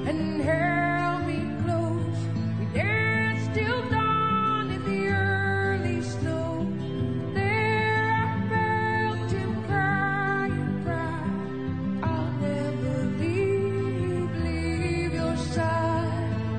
and held me close. We danced till dawn in the early snow. There I felt him cry and cry, I'll never leave your side.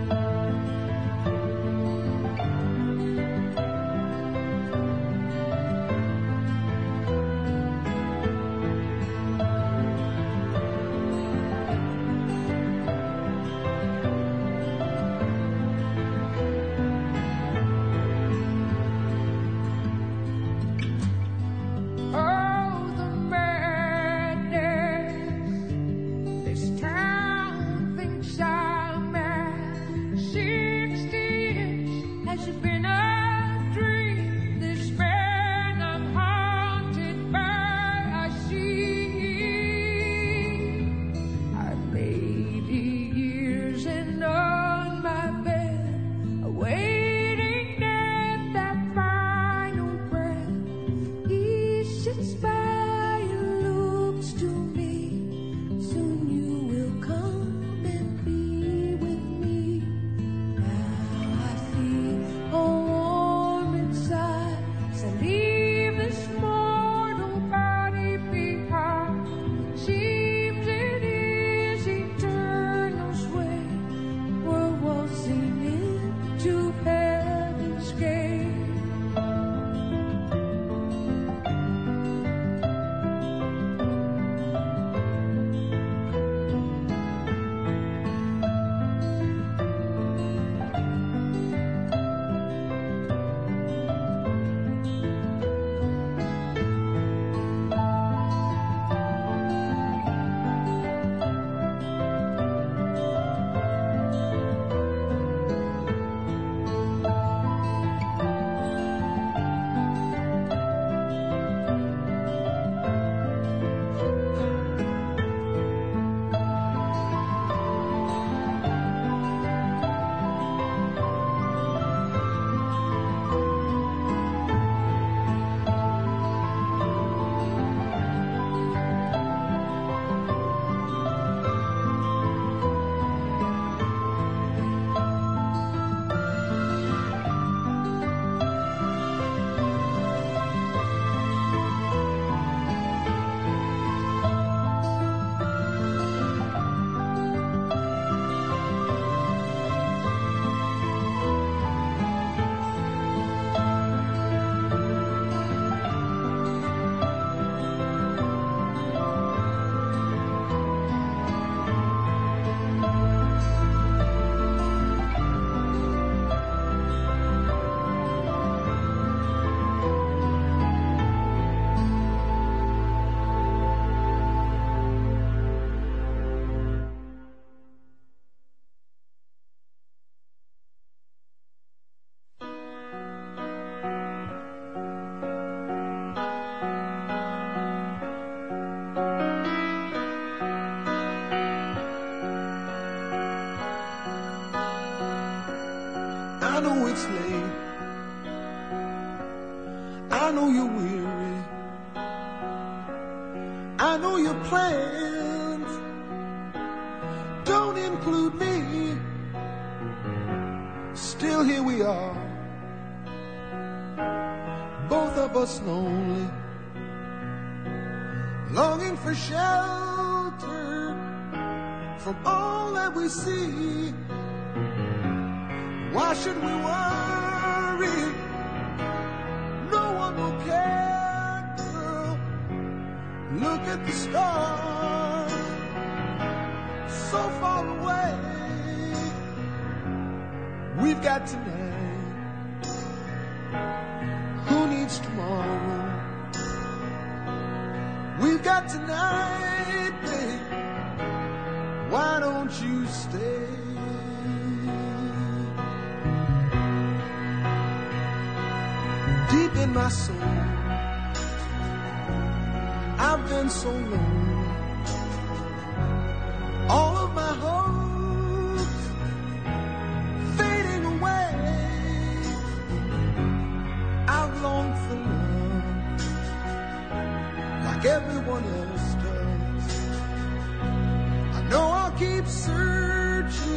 I know it's late. I know you're weary. I know your plans don't include me. Still here we are, both of us lonely, longing for shelter from all that we see. Why should we worry? No one will care, girl. Look at the stars, so far away. We've got tonight. Who needs tomorrow? We've got tonight, babe. Why don't you stay? Deep in my soul, I've been so lonely. All of my hopes fading away. I've longed for love like everyone else does. I know I'll keep searching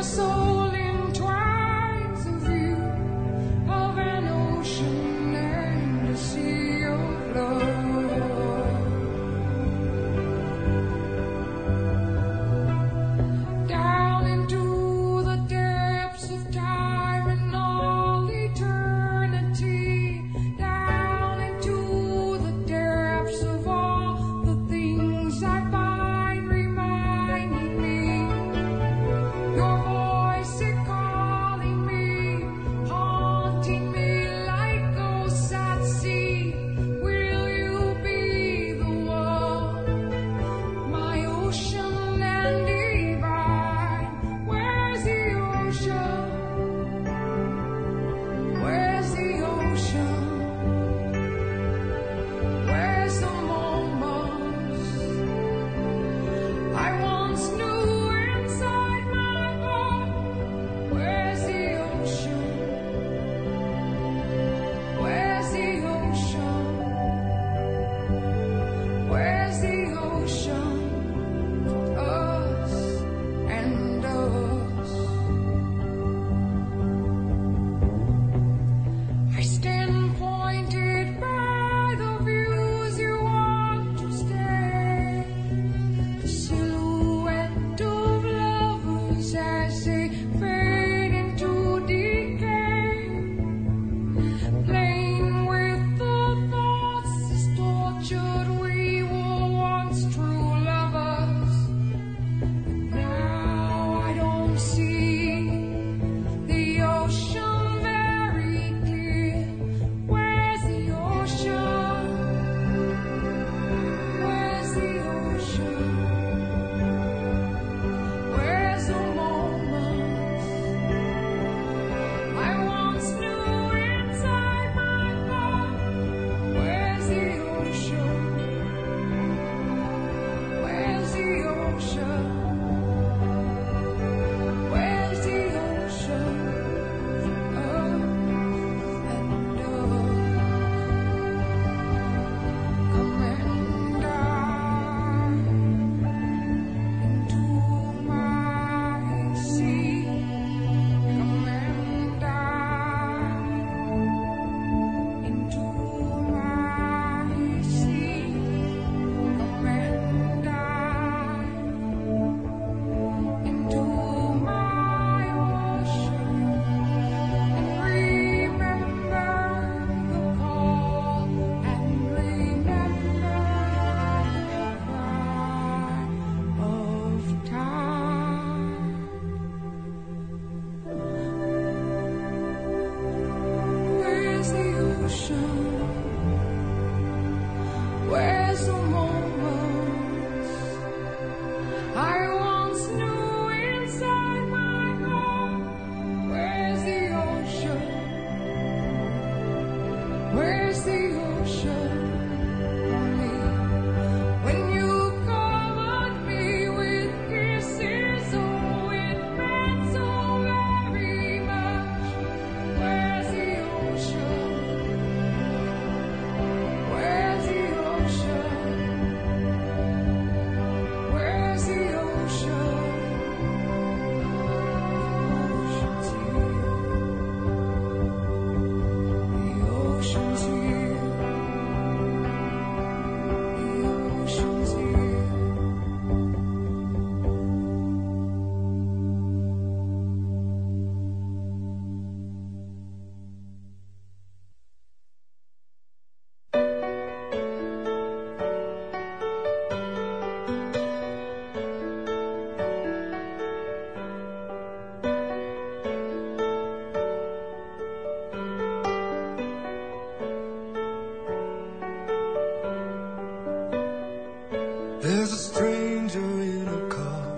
There's a stranger in a car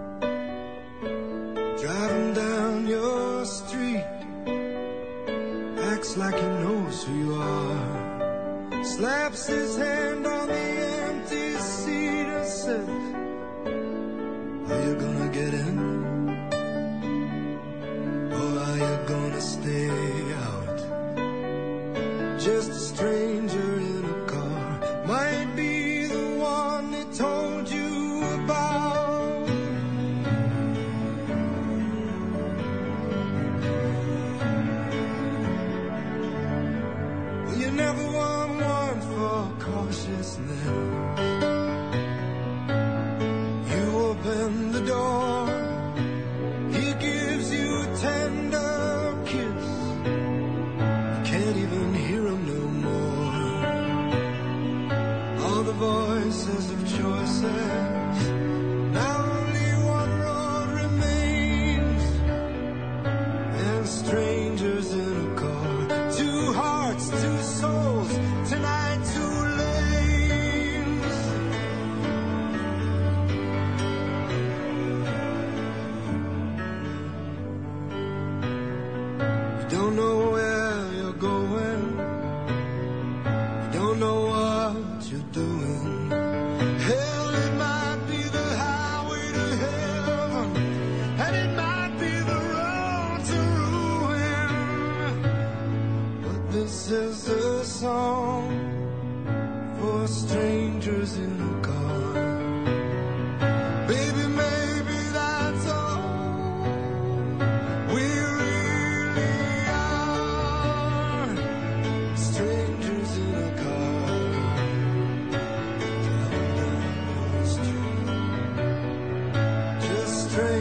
driving down your street. Acts like he knows who you are. Slaps his hand on the empty seat and says, "Are you gonna get in? Or are you gonna stay out?" Just a stranger in a car might be told you about.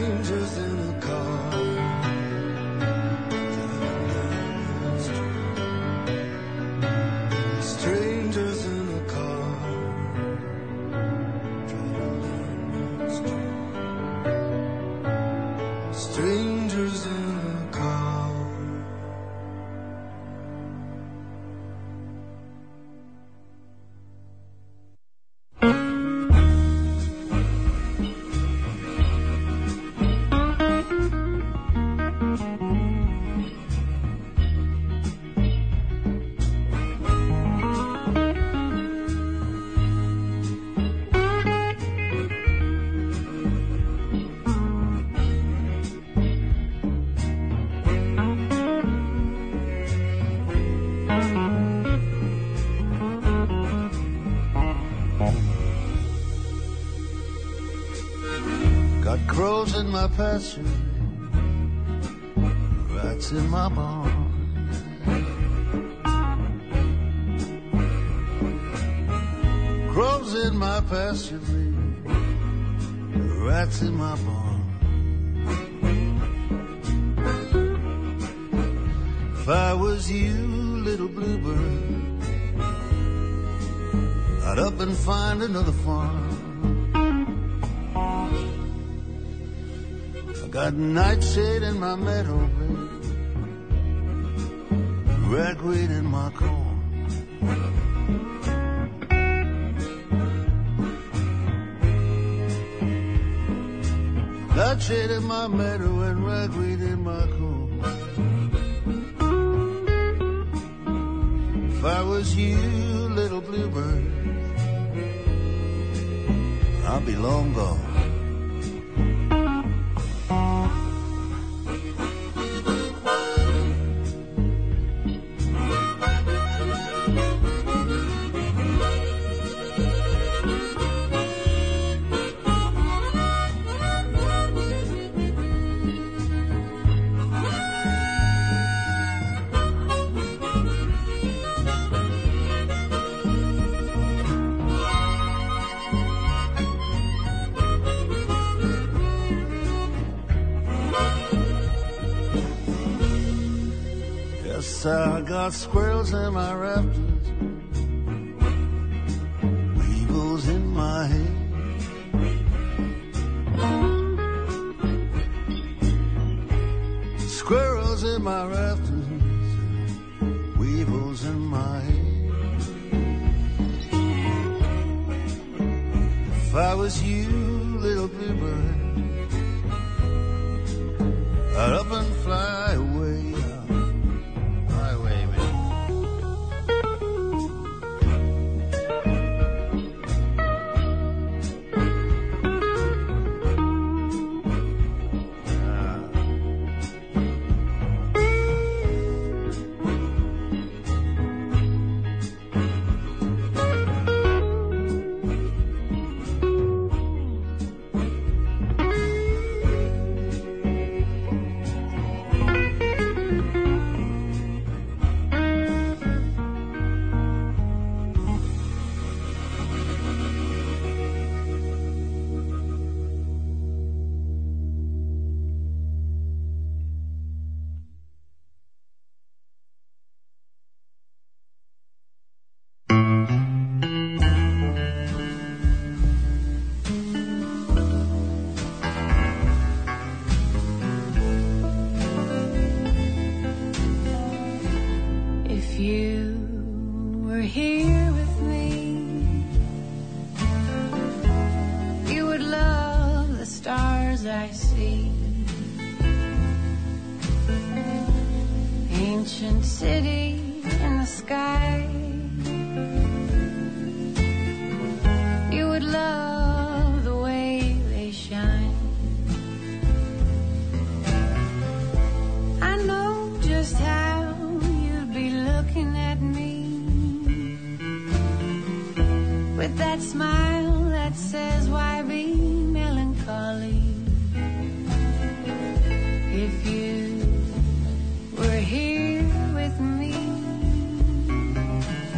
strangers in a car. Strangers in a car. Strangers in a car. Got crows in my pasture, rats in my barn. Crows in my pasture, rats in my barn. If I was you, little bluebird, I'd up and find another farm. Got nightshade in my meadow, babe, ragweed in my corn. Nightshade in my meadow and ragweed in my corn. If I was you, little bluebird, I'd be long gone. I got squirrels in my rafters, weevils in my hay. Squirrels in my rafters, weevils in my hay. If I was you, little bluebird, I'd up and fly away. Ancient city in the sky, you would love the way they shine. I know just how you'd be looking at me with that smile that says, why be melancholy? If you were here with me,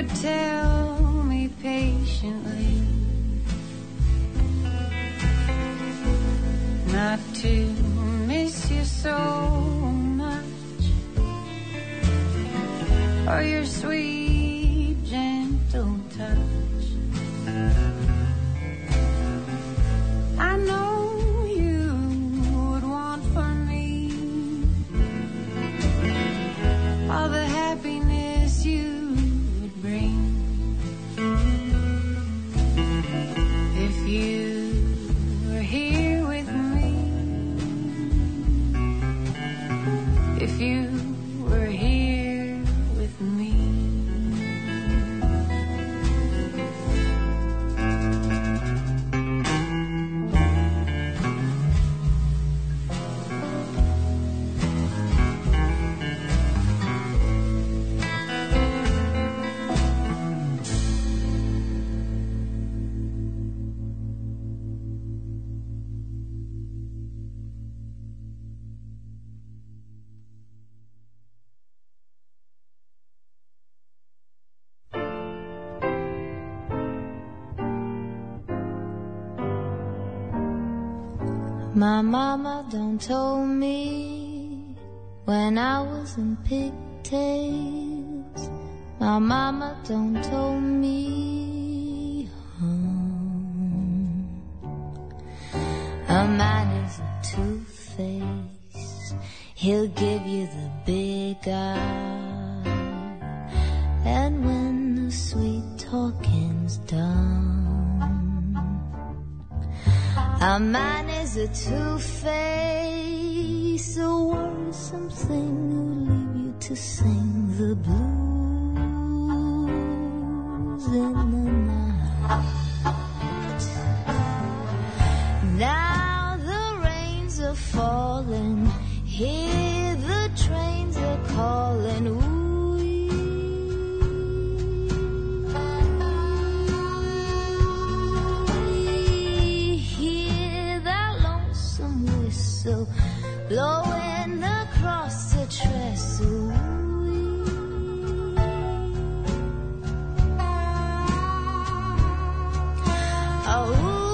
would tell me patiently not to miss you so much, or your sweet, gentle touch. I know you would want for me all the happiness you would bring if you were here with me, if you were here with me. My mama done told me when I was in pigtails. My mama done told me a man is a two-face. He'll give you the big eye, and when the sweet talking's done, a man is a two-face, a worrisome thing who'll leave you to sing the blues in the night. Now the rains are falling, hear the trains are calling, ooh. Blowing across the trestle. Oh,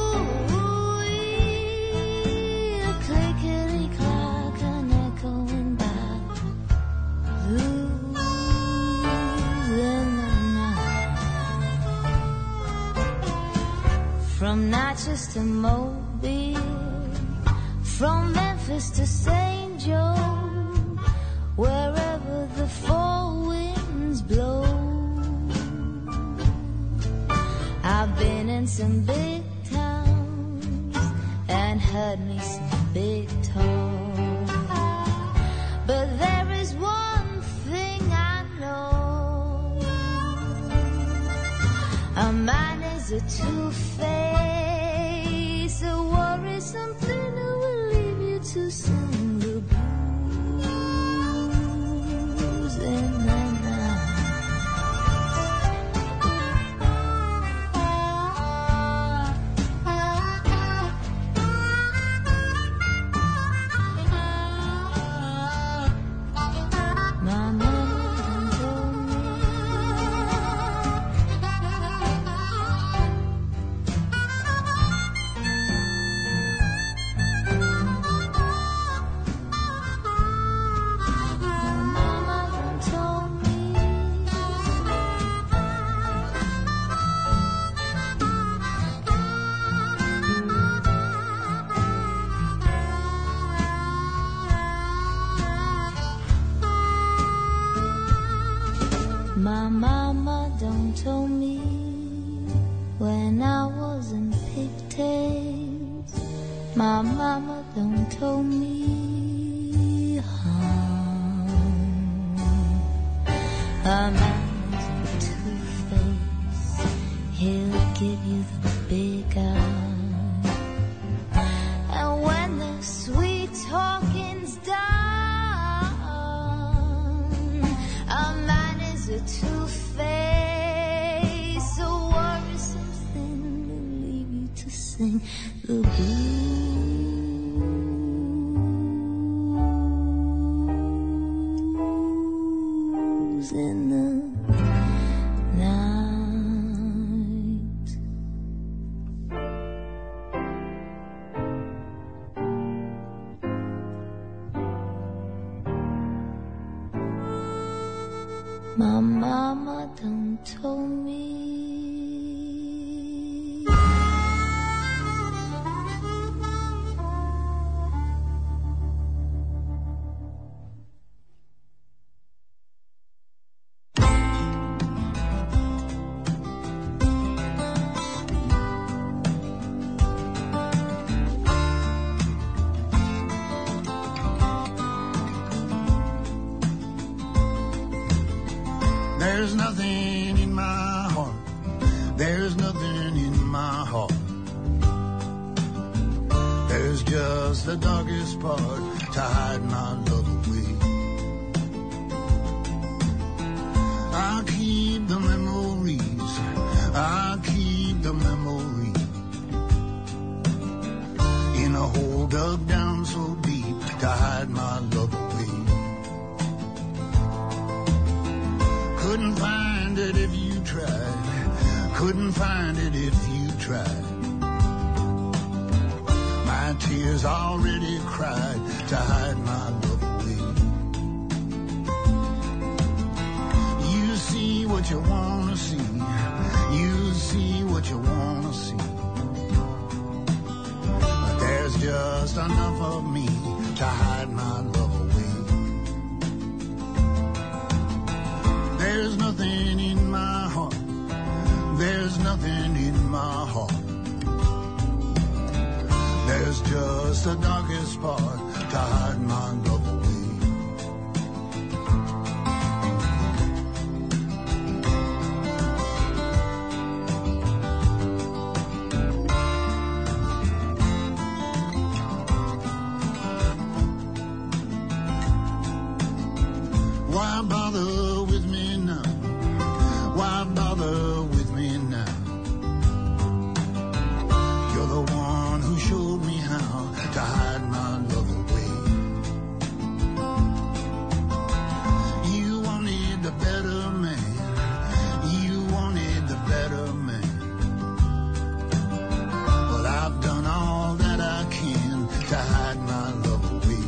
a clickety-clack, an echoing back, losing the night. From Natchez to Mobile, from Memphis to St. Joe, wherever the four winds blow. I've been in some big towns and heard me some big talk, but there is one thing I know: a man is a two-face, a worrisome thing to sing the blues in the night. My mama told me my mama done told me when I was in pigtails. My mama done told me a man's a two-face, he'll give you the big eye, and when the sweet talking's done, a man is a two-face, a worrisome thing will leave you to sing the blues in the night. my mama done told me. There's nothing in my heart. There's nothing in my heart. There's just the darkest part to hide my love away. I'll keep the memories. I'll keep the memories in a hole dug down so deep to hide my love away. Couldn't find it if you tried. Couldn't find it if you tried. My tears already cried to hide my love away. You see what you wanna see. You see what you wanna see. But there's just enough of me to hide my love away. There's nothing in my heart. There's nothing in my heart. There's just the darkest part to hide my love away. Why bother with me now? Why bother with me now? You're the one who showed me how to hide my love away. You wanted the better man. You wanted the better man. Well, I've done all that I can to hide my love away.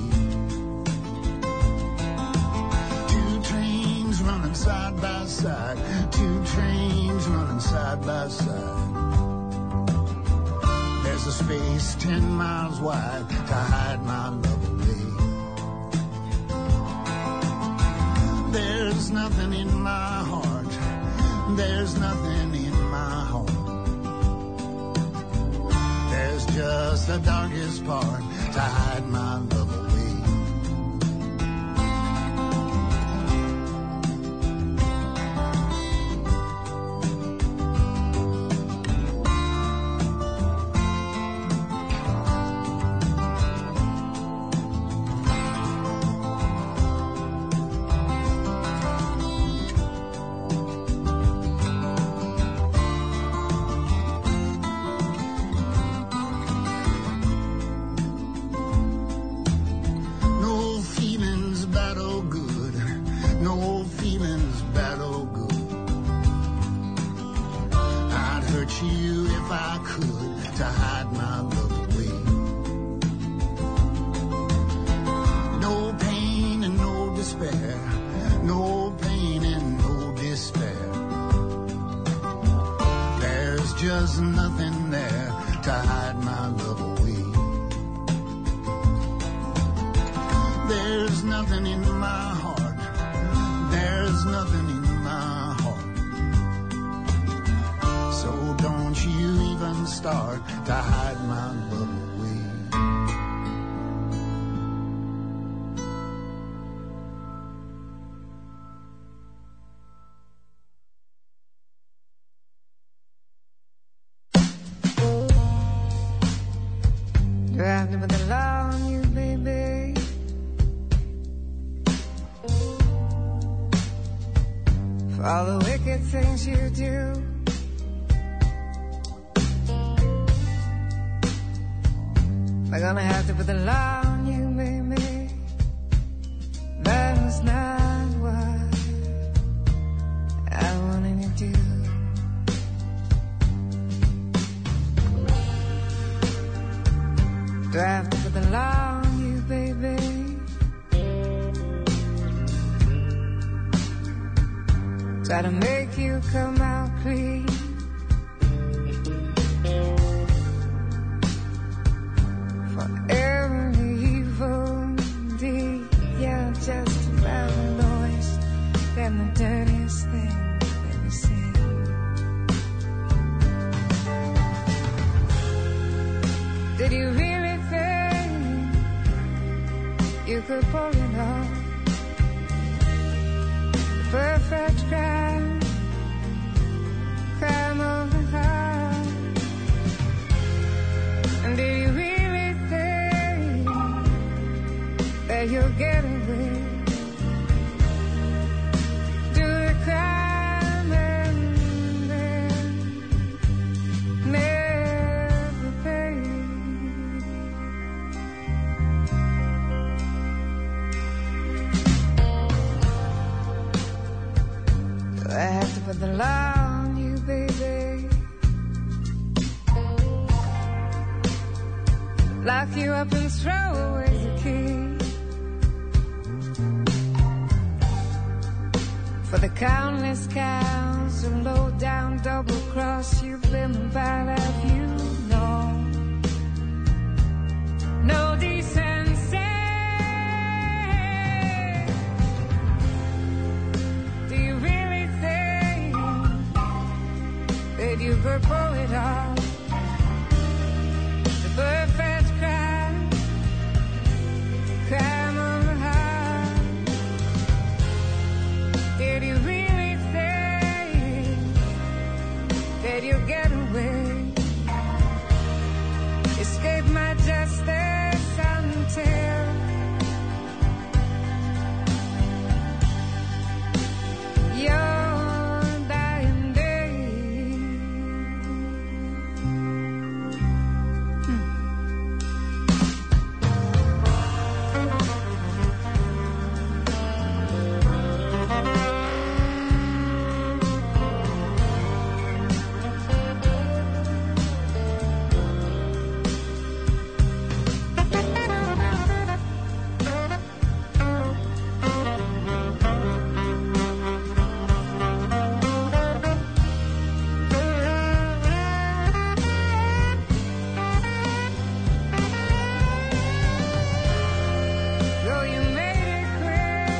Two trains running side by side. Two trains running side by side. There's a space 10 miles wide to hide my love away. There's nothing in my heart. There's nothing in my heart. There's just the darkest part to hide my love away. There's nothing there to hide my love away. There's nothing in my heart. There's nothing in my heart. So don't you even start to hide my love away. Do I have to put the law on you, baby? For all the wicked things you do. Am I gonna have to put the law on you, baby? That was not what I wanted to do. Do I have to put the law on you, baby? try to make you come out clean. For every evil deed, you're just about the lowest and the dirtiest thing I've ever seen. Did you really think you could pull it off? Perfect crime, crime of the heart. And do you really think that you'll get away? Do the crime and then never pay? I have to put the law on you, baby. Lock you up and throw away the key. For the countless cows who low down double cross you've been about, have you known? No decency. Do you really think that you could pull it off? The perfect crime, crime of the heart. Did you really think that you'll get away? Escape my justice until your dying day. Though you made it clear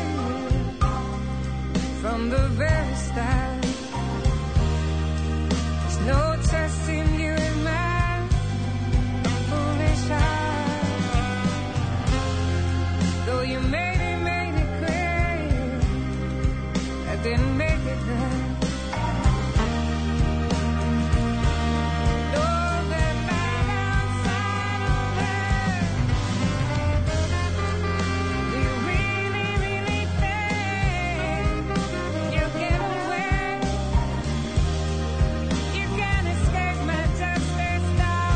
from the very start, there's no trusting you in my foolish heart. Though you made it clear, I didn't make it right. Though that light outside over, do you really, really think you'll get away? You can't escape my justice now.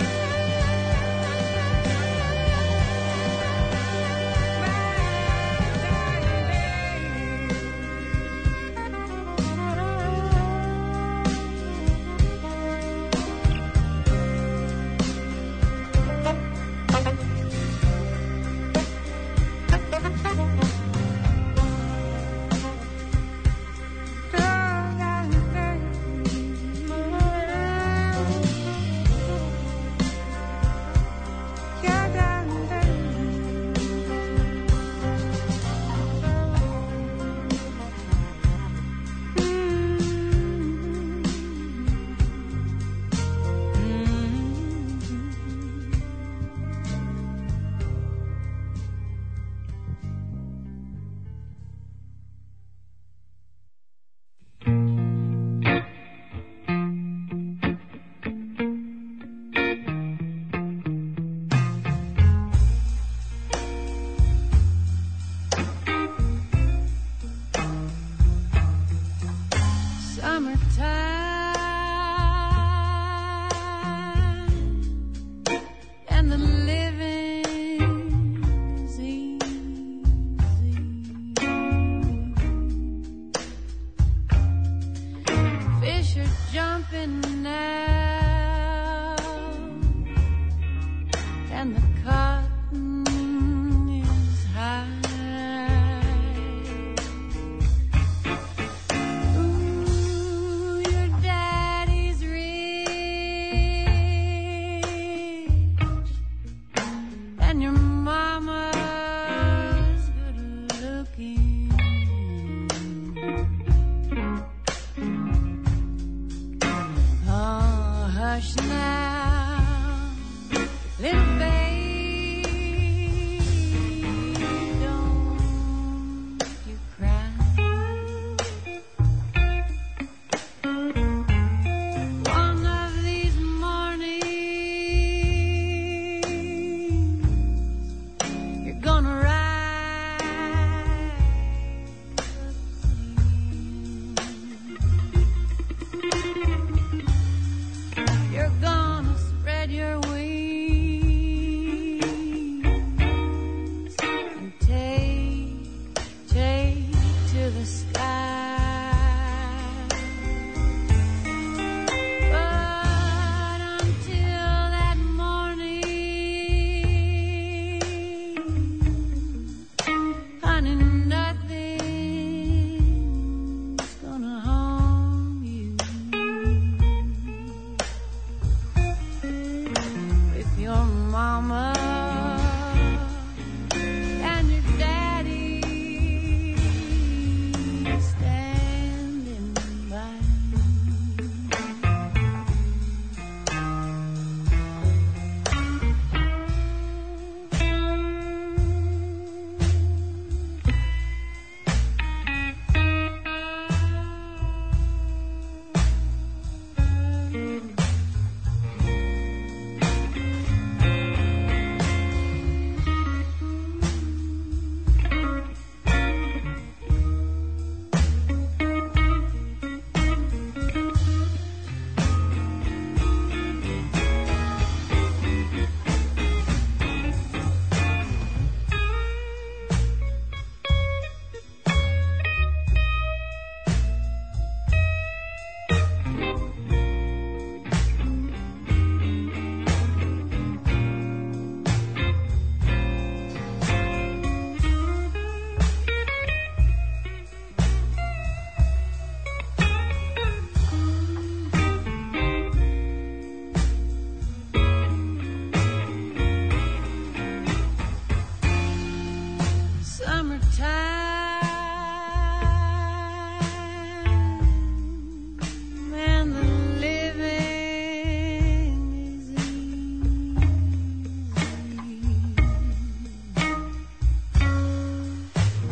My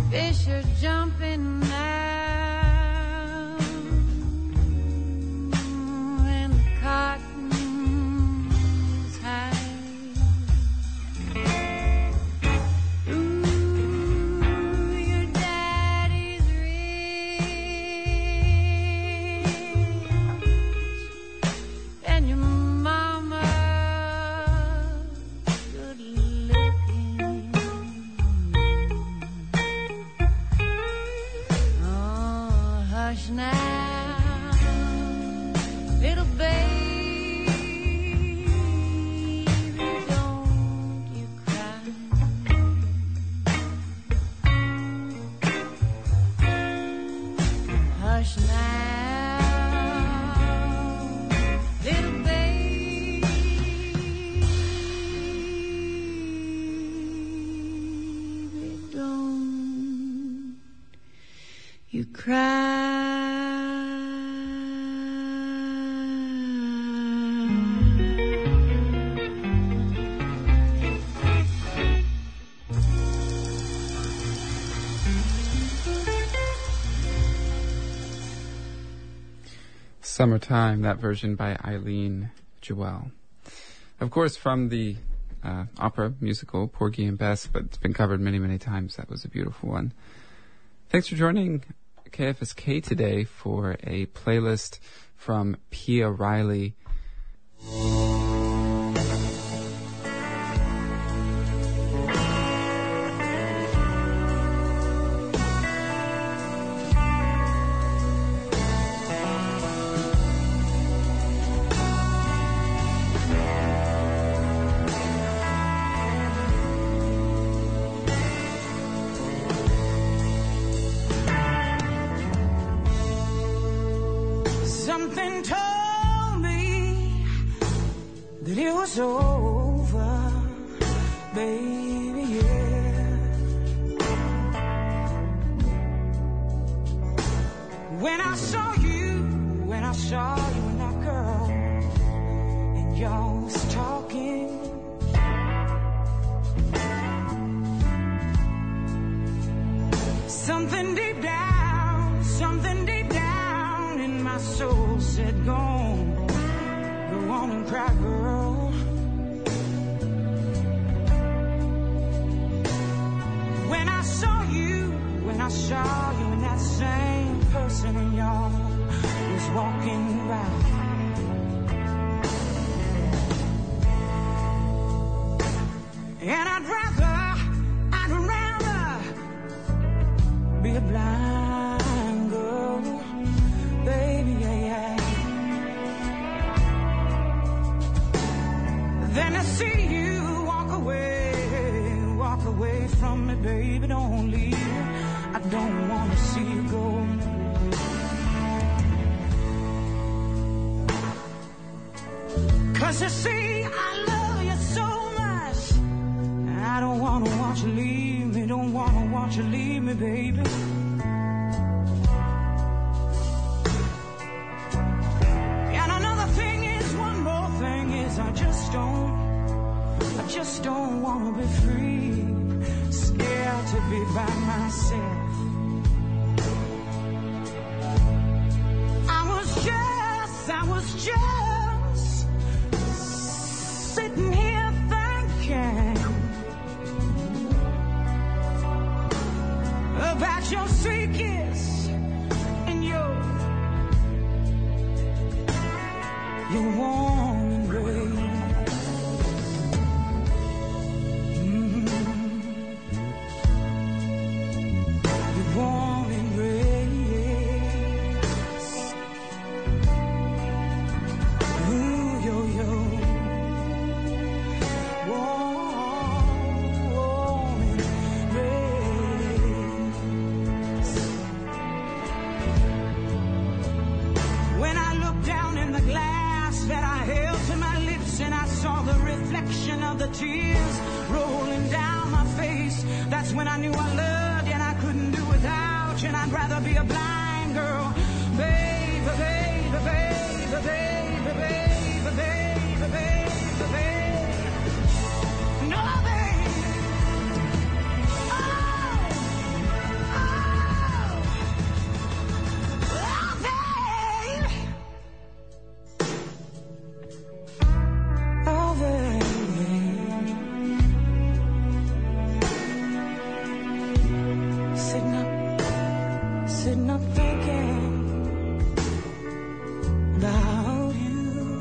Fish are jumping now, and the cotton's high. Ooh, your daddy's rich, and your mama good looking. Oh, hush now, little baby, don't you cry. Hush now, little baby, don't you Summertime, that version by Eileen Jewell. Of course, from the opera musical Porgy and Bess, but it's been covered many, many times. That was a beautiful one. Thanks for joining KFSK today for a playlist from Pia Riley. Something told me that it was over, baby, yeah. When I saw you and that girl, and y'all was talking. Something deep down in my soul said, go on and cry, girl. When I saw you and that same person and y'all was walking by. And I'd rather be a blind girl, baby, yeah. Than to see you walk away from me, baby, don't leave. I don't want to see you go. Cause you see, I love you so much. I don't want to watch you leave me, don't want to watch you leave me, baby. And another thing is, one more thing is, I just don't want to be free, scared to be by myself. I was just sitting here thinking about your sweet kiss and your warm embrace. Your warm embrace. Ooh, yo. Warm embrace. When I looked down in the glass that I held to my lips, and I saw the reflection of the tears rolling down my face, that's when I knew I loved you and I couldn't do without you, and I'd rather be a blind girl, baby, baby, baby, baby, baby, baby, baby, baby. No, baby. Oh, sitting up thinking about you.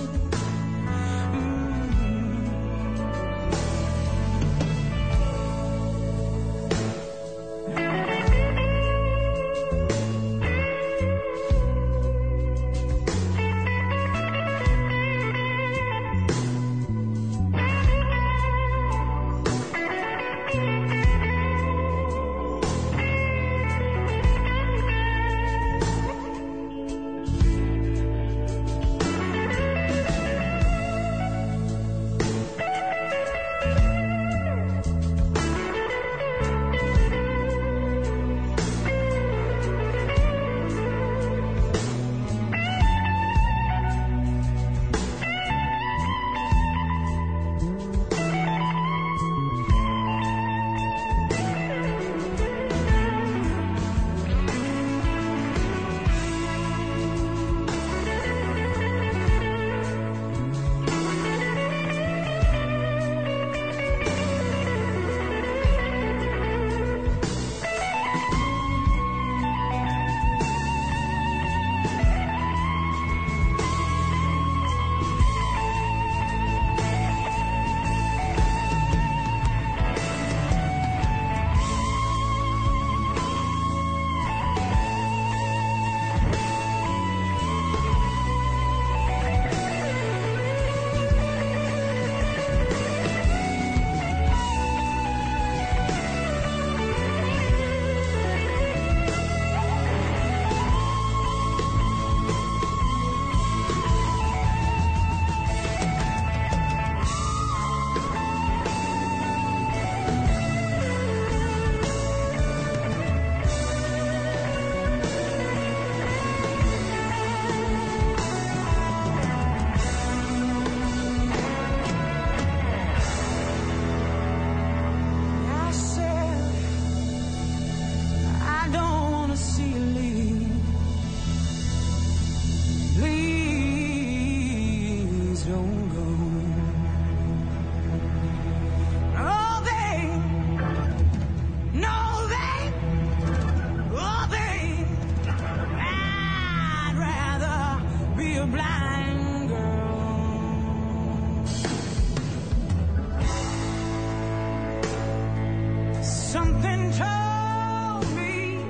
Something told me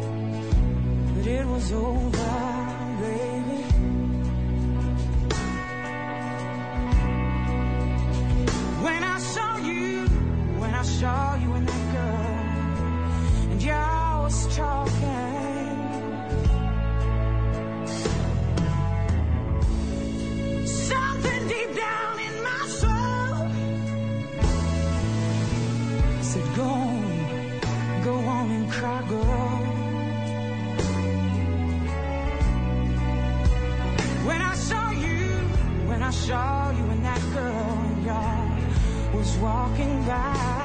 that it was over, baby. When I saw you and that girl, and y'all was talking, something deep down in my soul said, go on and cry, girl. When I saw you and that girl, y'all was walking by.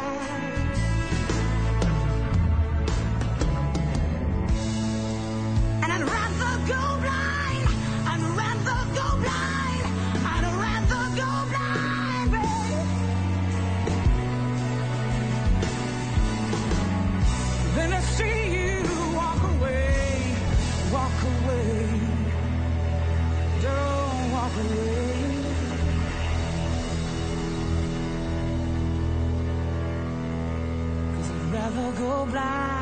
And I'd rather go blind, I'd rather go blind, I'd rather go blind, baby, than to see you walk away, don't walk away. I'd rather go blind.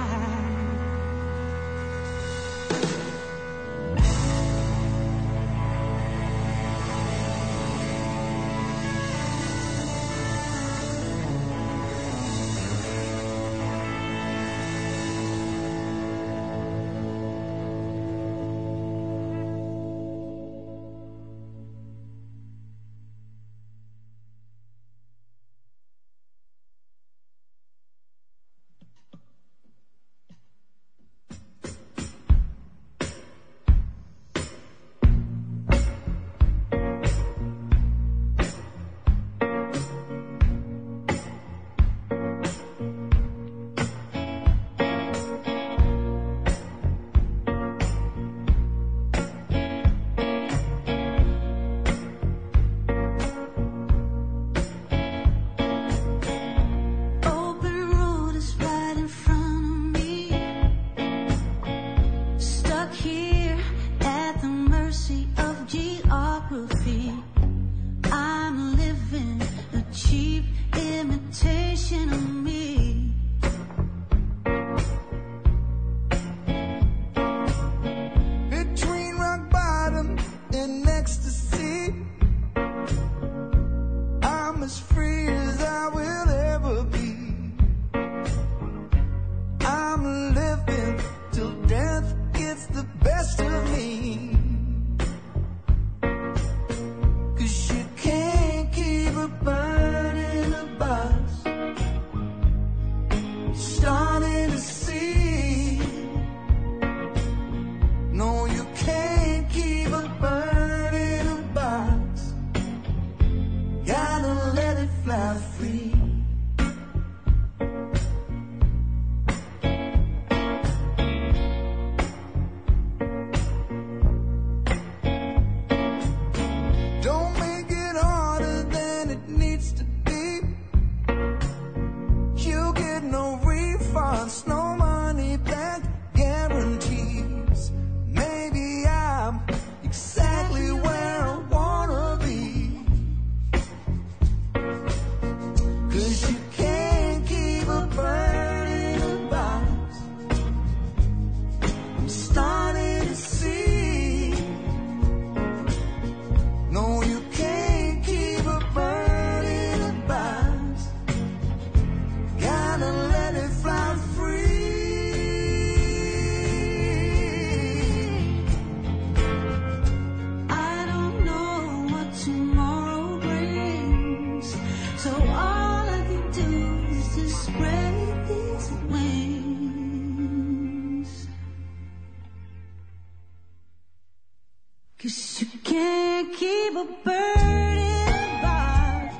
keep a bird in a box.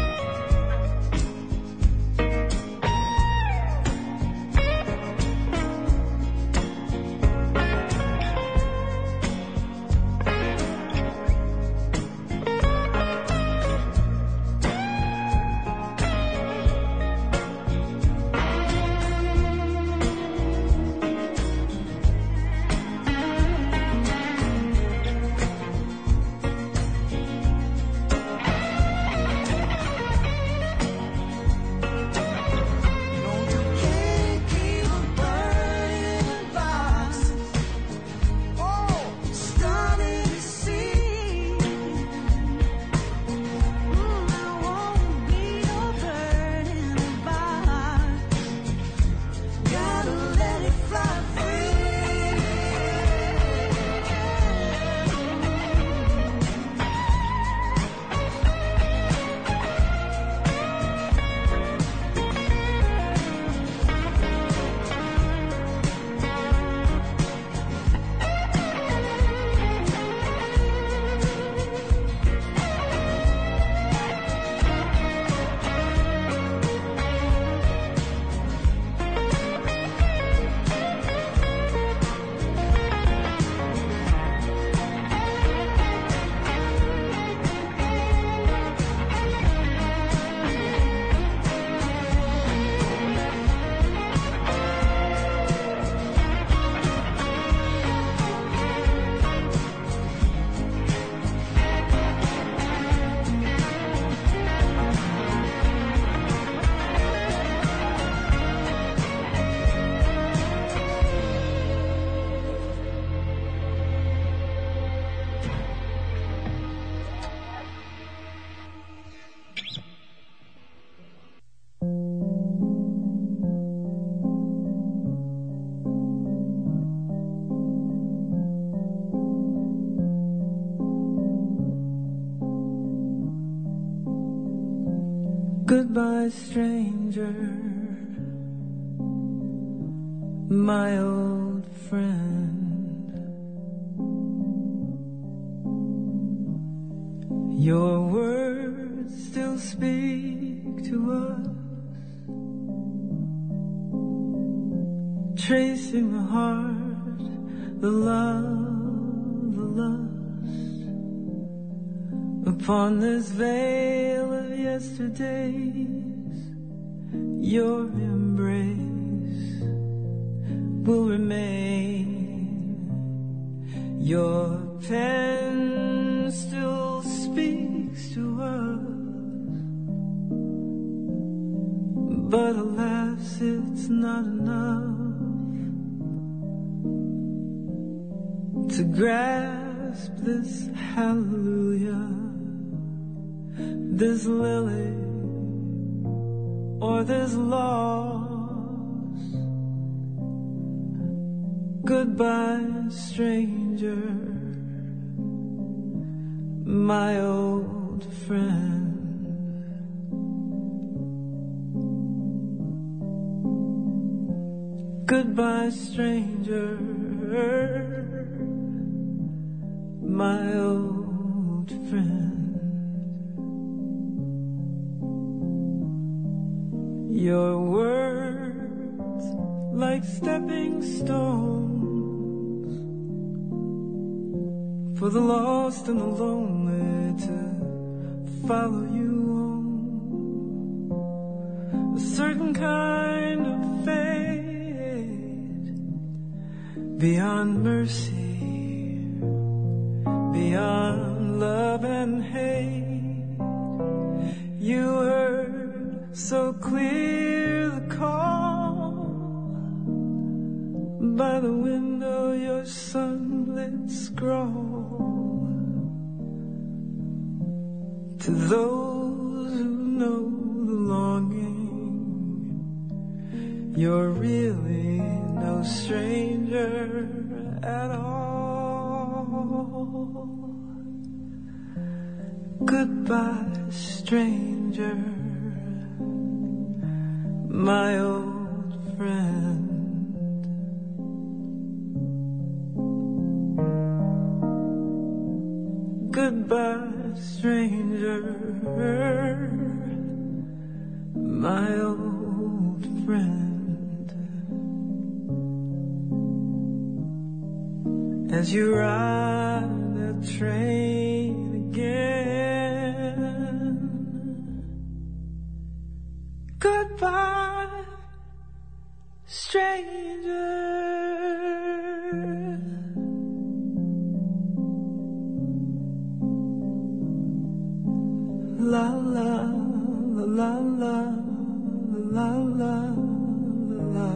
Goodbye, stranger, my old friend. Your words still speak to us, tracing the heart, the love, the lust, upon this veil of yesterdays. Your embrace will remain. Your pen still speaks to us, but alas, it's not enough to grasp this hallelujah, this lily, or this loss. Goodbye, stranger, my old friend. Goodbye, stranger, my old friend. Your words like stepping stones for the lost and the lonely to follow you on. A certain kind of fate beyond mercy, beyond love and hate. You heard so clear the call by the window, your sunlit scroll. To those who know the longing, you're really no stranger at all. Goodbye, stranger, my old friend. Goodbye. Goodbye, stranger, my old friend. As you ride that train again, goodbye, stranger. La la la la la la la la.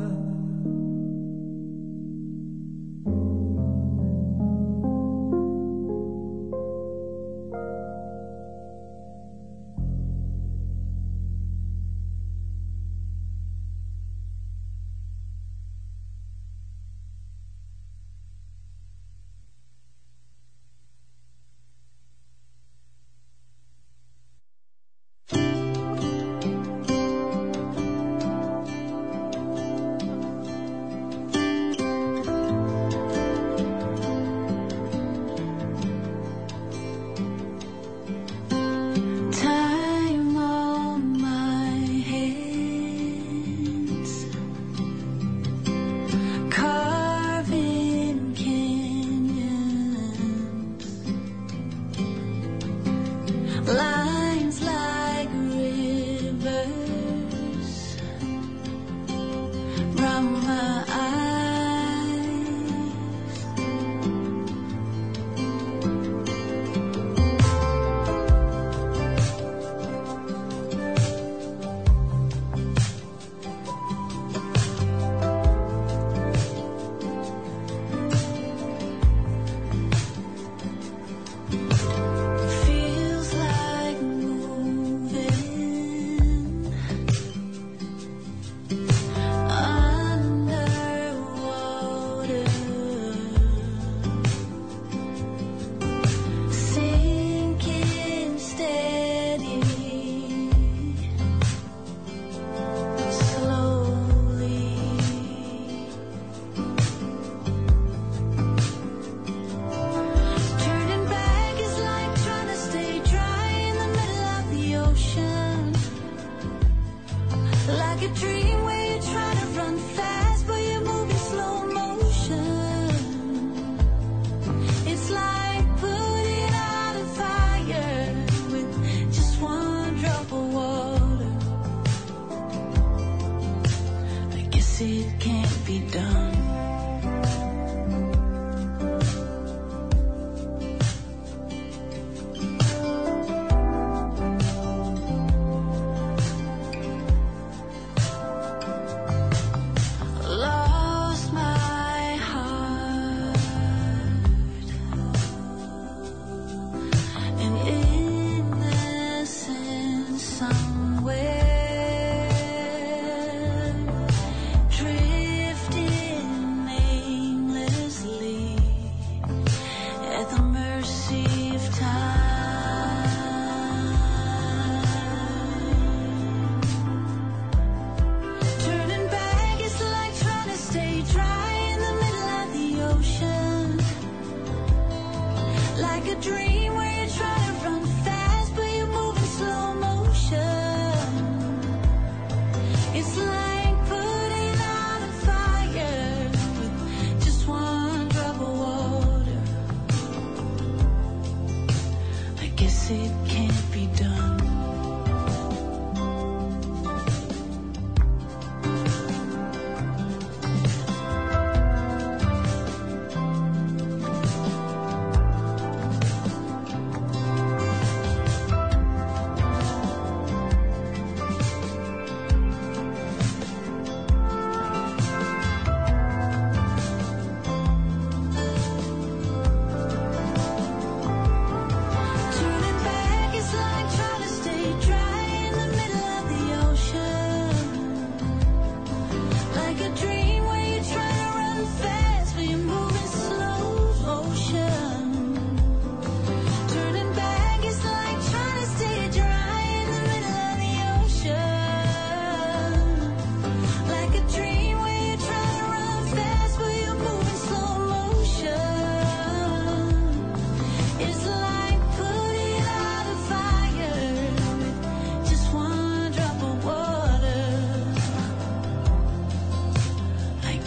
Drifting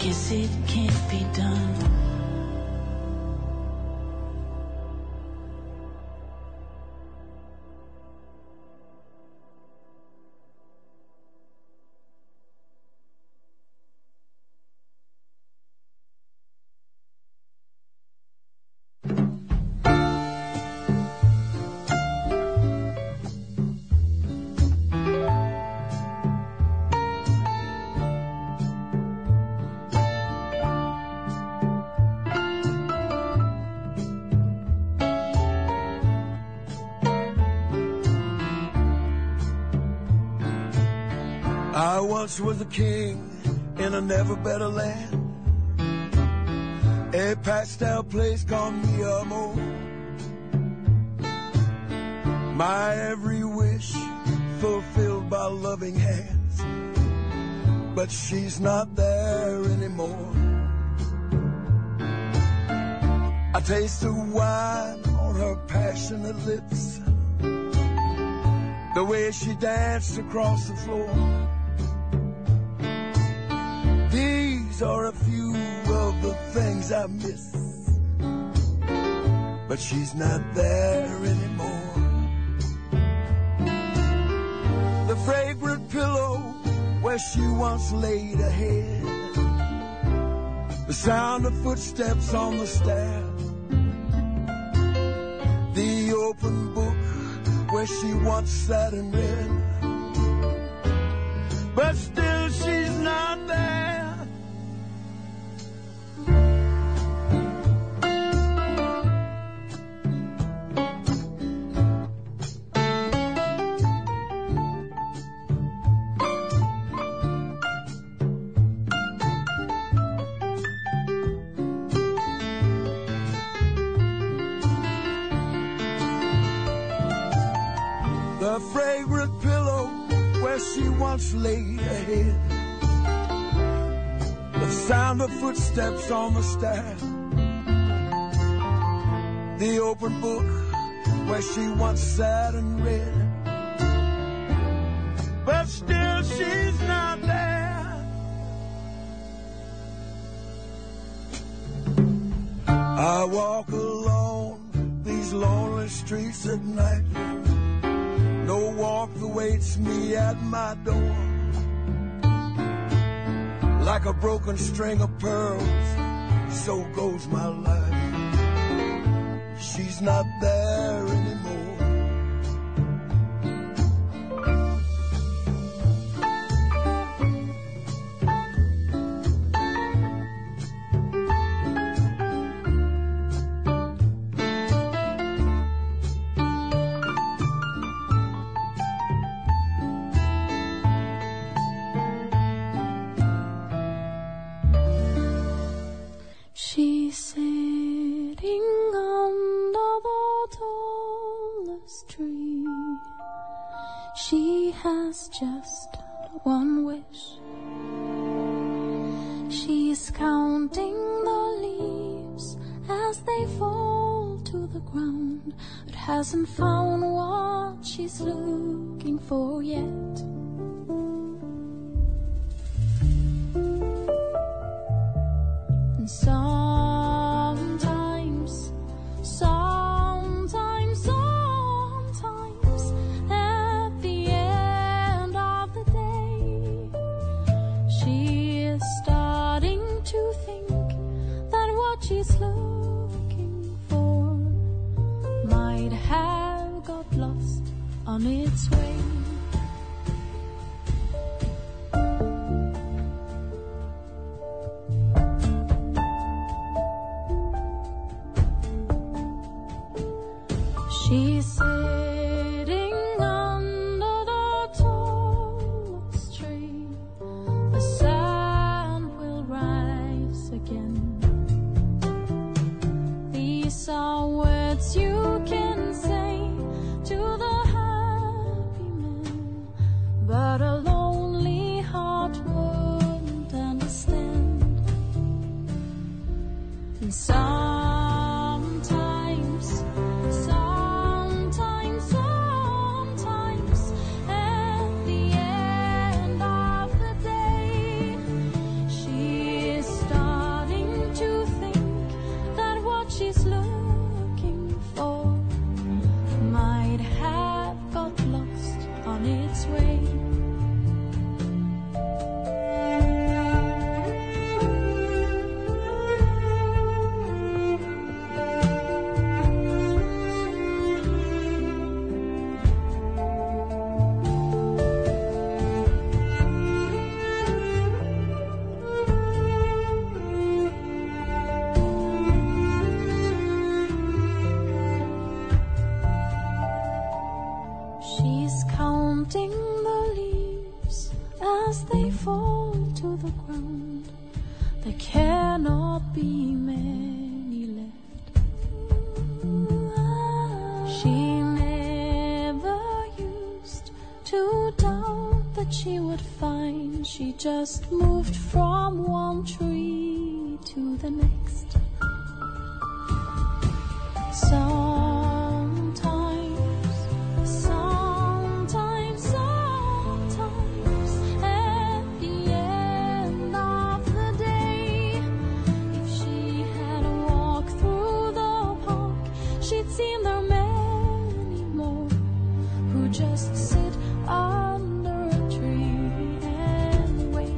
guess it can't be done. I once was a king in a never better land, a pastel place called Mi Amor. My every wish fulfilled by loving hands, but she's not there anymore. I taste the wine on her passionate lips, the way she danced across the floor. These are a few of the things I miss, but she's not there anymore. The fragrant pillow where she once laid her head, the sound of footsteps on the stair, the open book where she once sat and read, but still she's not there. The fragrant pillow where she once laid her head, the sound of footsteps on the stair, the open book where she once sat and read, but still she's not there. I walk alone these lonely streets at night. No warmth awaits me at my door. Like a broken string of pearls, so goes my life. She's not there anymore. She's sitting under the tallest tree. She has just one wish. She's counting the leaves as they fall to the ground, but hasn't found what she's looking for yet. And sometimes, at the end of the day, she is starting to think that what she's looking for might have got lost on its way. She's sitting under the tallest tree. The sun will rise again. These are words you can say to the happy man, but a lonely heart won't understand. And sometimes at the end of the day, she is ground. There cannot be many left. She never used to doubt that she would find. She just moved from one tree to the next. Sometimes, at the end of the day, if she had walked through the park, she'd seen there many more who just sit under a tree and wait.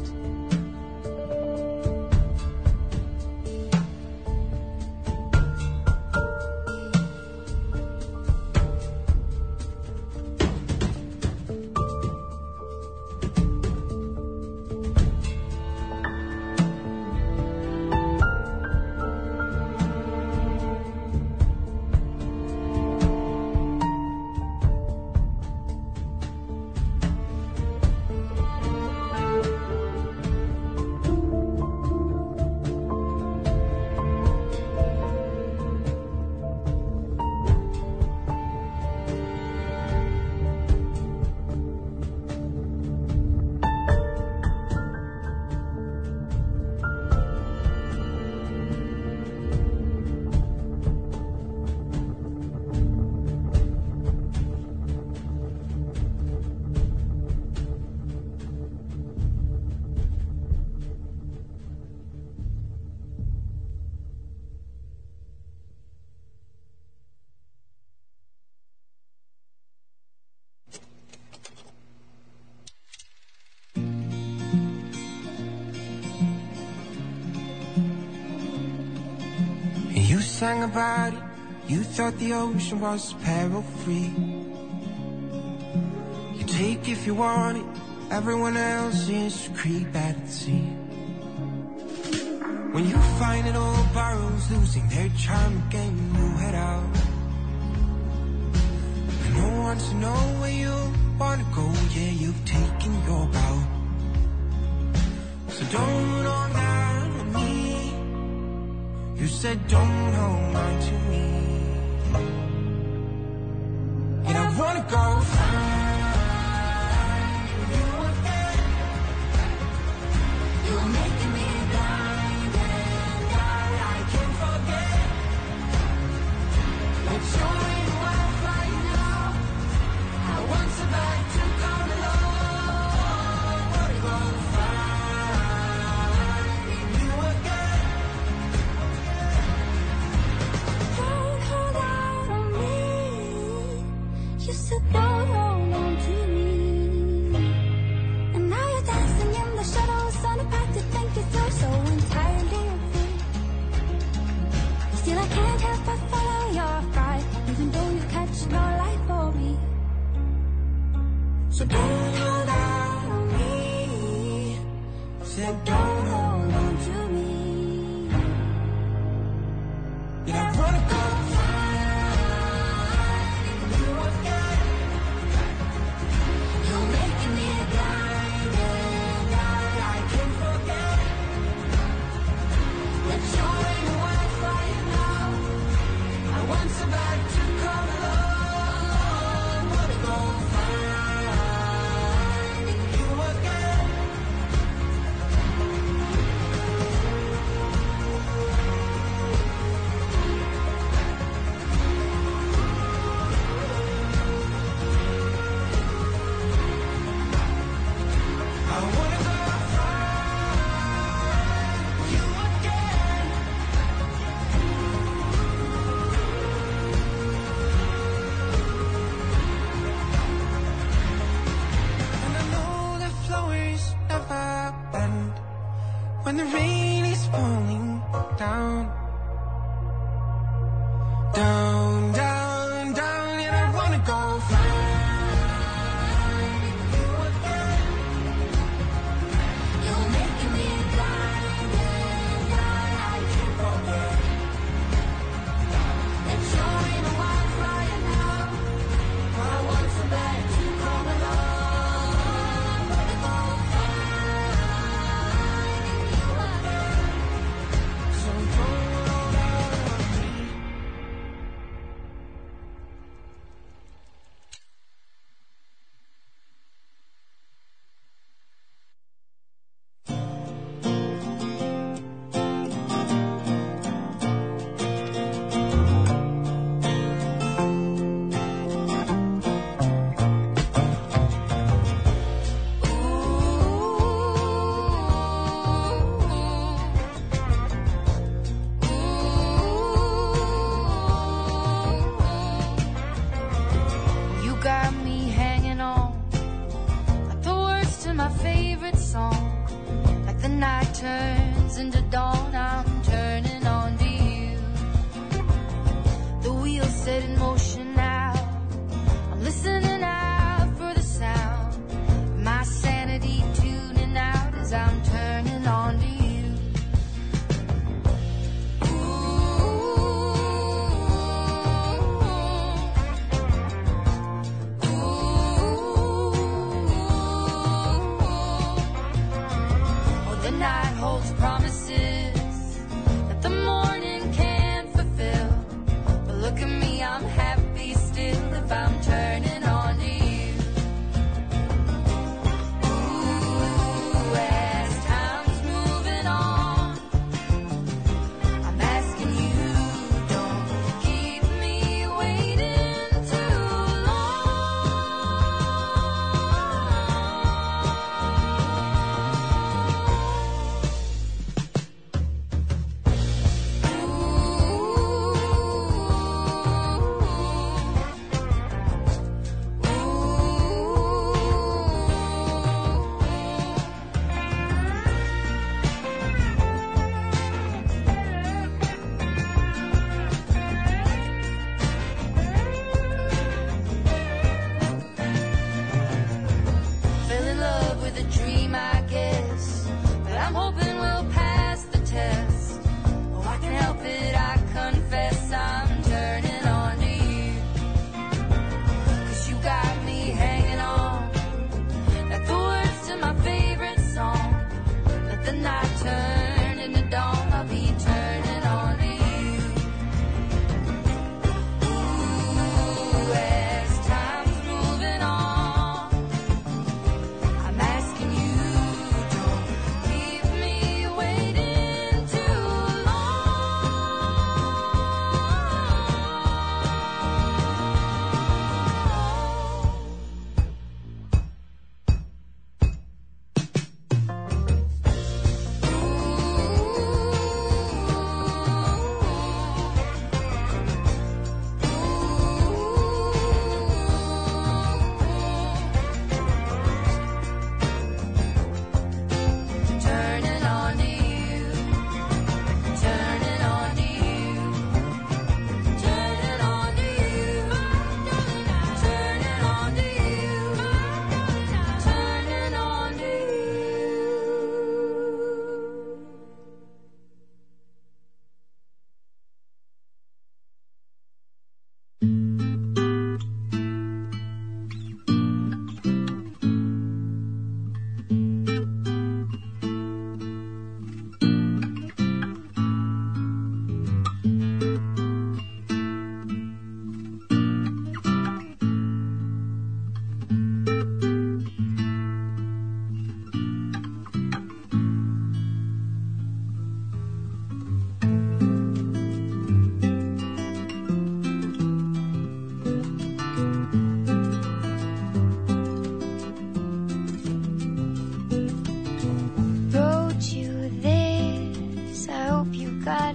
You sang about it, you thought the ocean was peril-free. You take if you want it, everyone else is a creep at sea. When you find it all barrels losing their charm again, you head out. And no one wants to know where you wanna go, yeah, you've taken your bow. So don't hold on to me. You said don't hold on to me. And I wanna go find you again. You're making me blind and I can't forget. But you're in wild right now. I want somebody to come along. Wanna go find you again. Don't hold out on me. You said don't hold on to me. And now you're dancing in the shadows on a path to think it through, so entirely free. Still I can't help but follow your guide, even though you catch no light for me. So don't hold out on me. Said don't hold on to me. And I wanna go find you again. You're making me blind and I can't forget. But you're in a wild fire now. I want somebody to come along. Wanna go find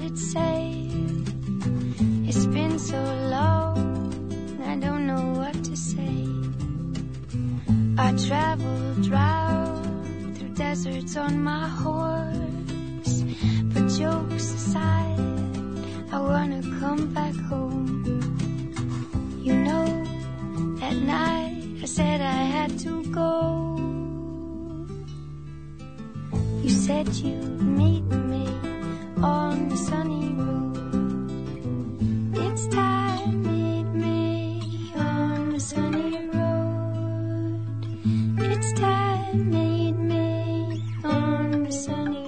it say? It's been so long, I don't know what to say. I traveled round through deserts on my horse, but jokes aside, I wanna come back home. You know, that night I said I had to go. You said you'd meet me on the sunny road. It's time, meet me on the sunny road. It's time, meet me on the sunny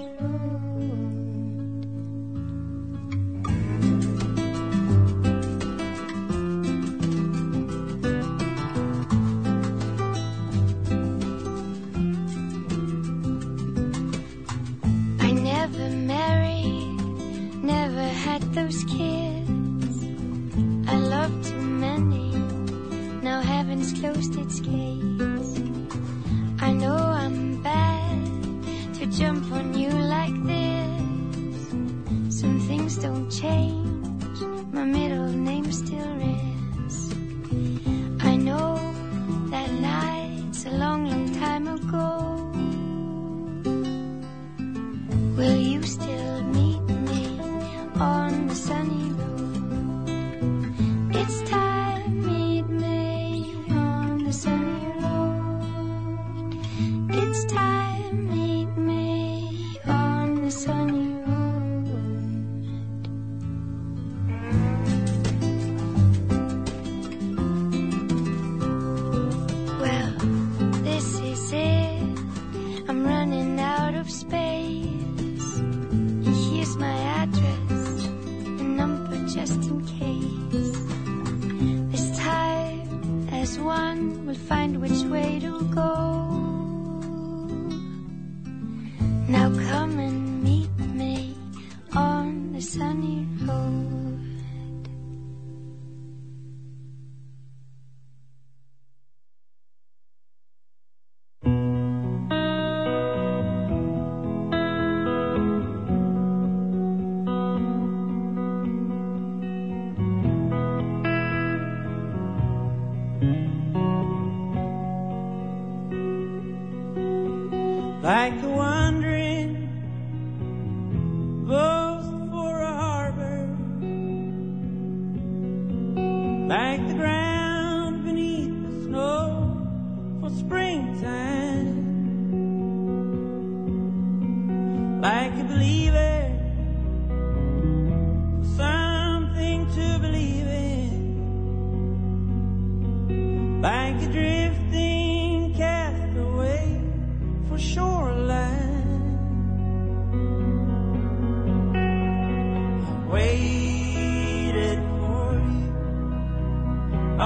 those kids. I loved too many, now heaven's closed its gates. I know I'm bad to jump on you like this. Some things don't change, my middle name still is. I know that night's a long, long time ago. Will you still meet me on the sunny road? It's time, meet me on the sunny road. It's time, meet me on the sunny road. Well, this is it. I'm running out of space. Here's my address, a number just in case. This time, as one, we'll find which way to go. Now come and meet me on the sunny road. Like the wandering boat for a harbor, like the ground beneath the snow for springtime, like a believer for something to believe in, like a drifting castaway for shoreline. I waited for you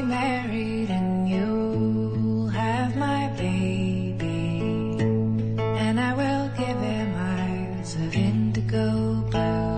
married and you'll have my baby, and I will give him eyes of indigo blue.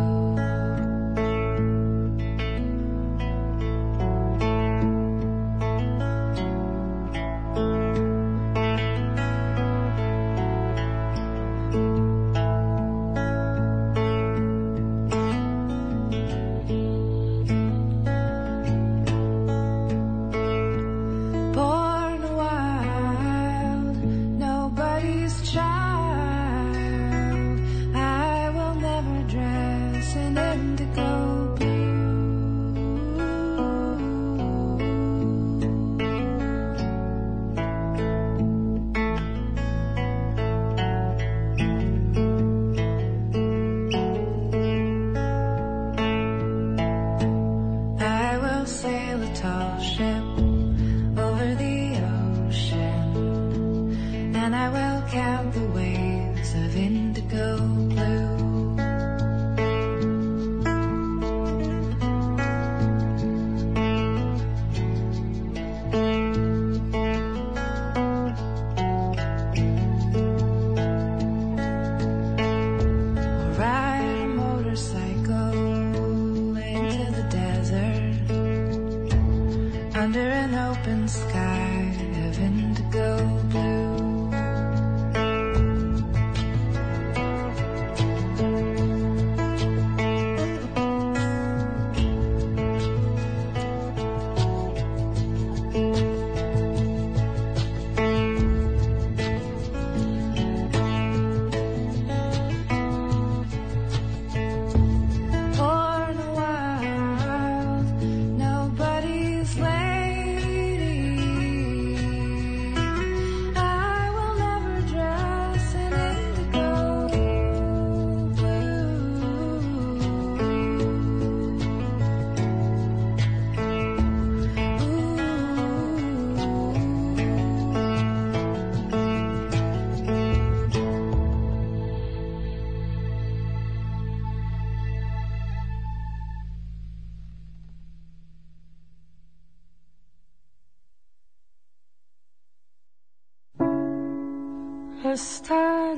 Let's start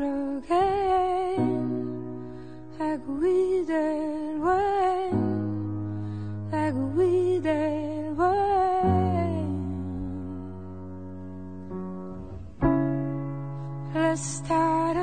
again, like we did when, like we did when. Let's start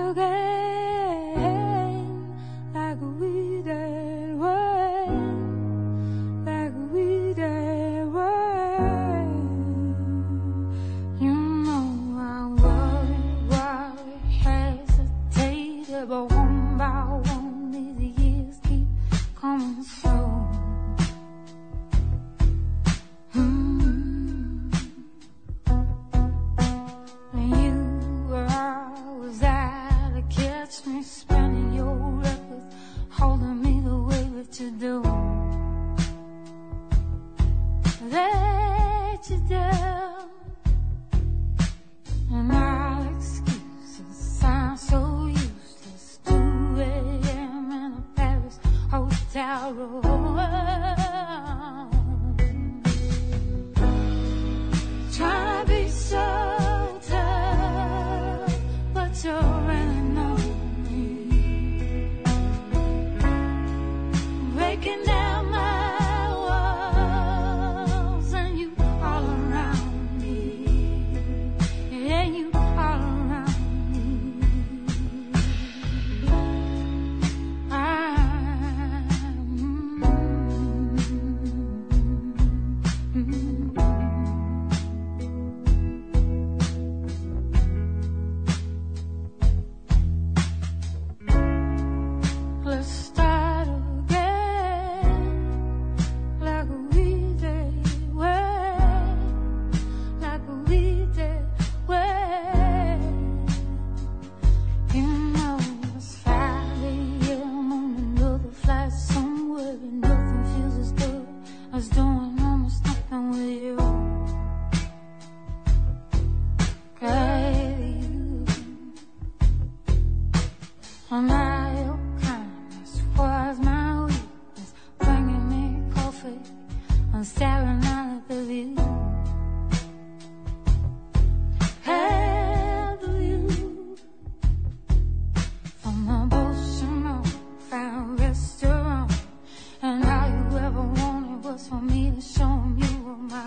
again, like we did when, like we did when. You know I worry, hesitate, but one by one these years keep coming slow. When you were, I was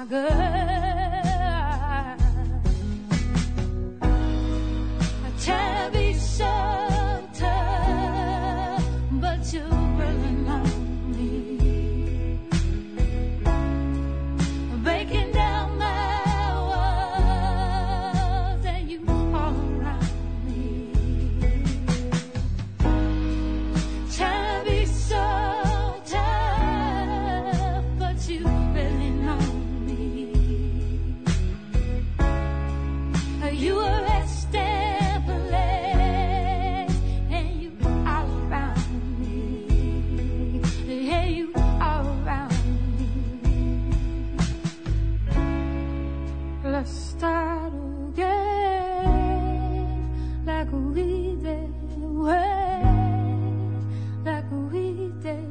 my girl. I try to be so tough, but you really know me. Breaking down my walls and you all around me. Try to be so tough, but you really know me. You arrested police and you all around me. Yeah, you all around me. Let's start again like we did, like we did.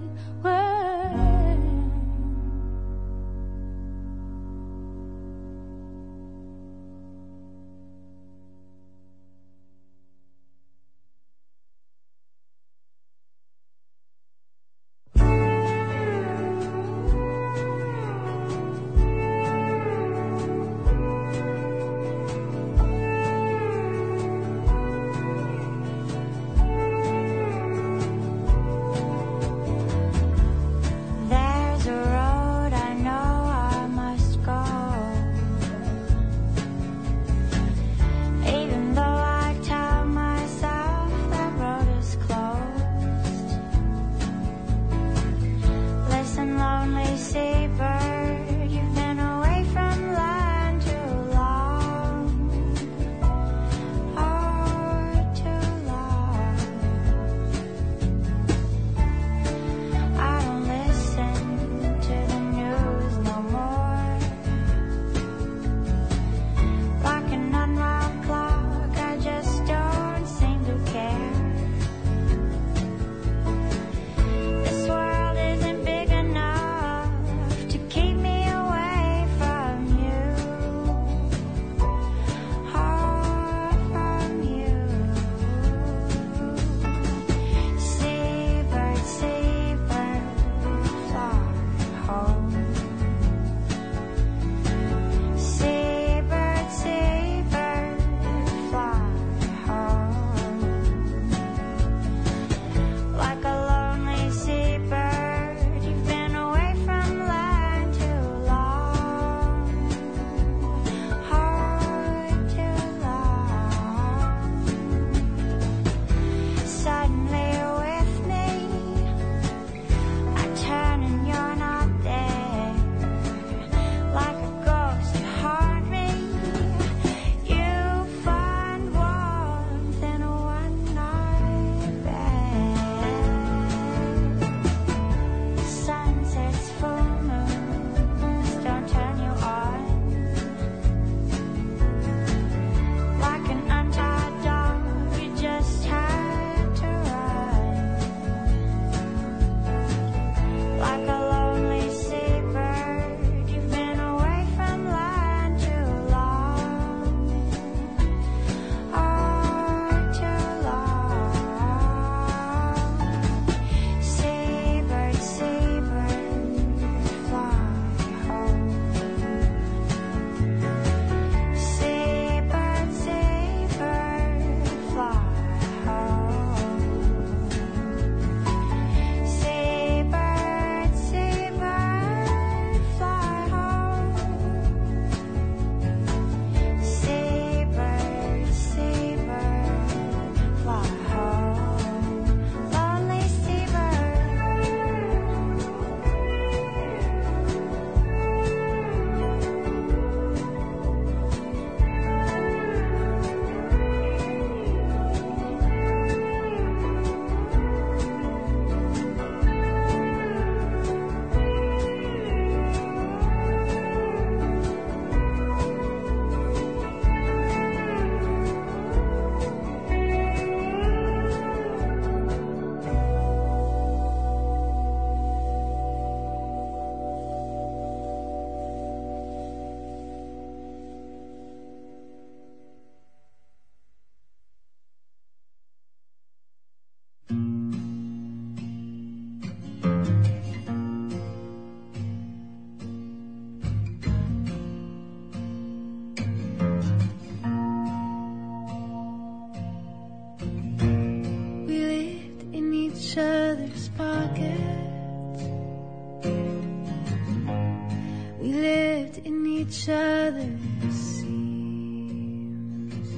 each other's seams.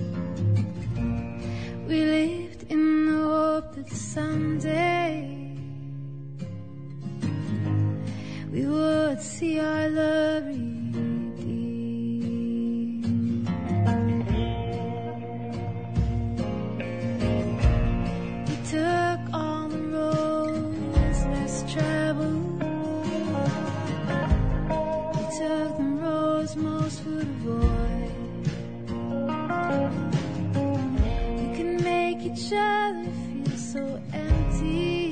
We lived in the hope that someday we would see our love redeemed. We took all the roads less traveled. We took the roads most would avoid. We could make each other feel so empty.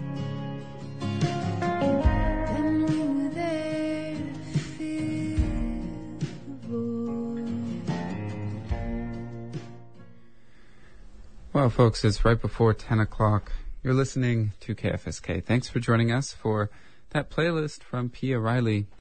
Well, folks, it's right before 10 o'clock. You're listening to KFSK. Thanks for joining us for that playlist from Pia Riley.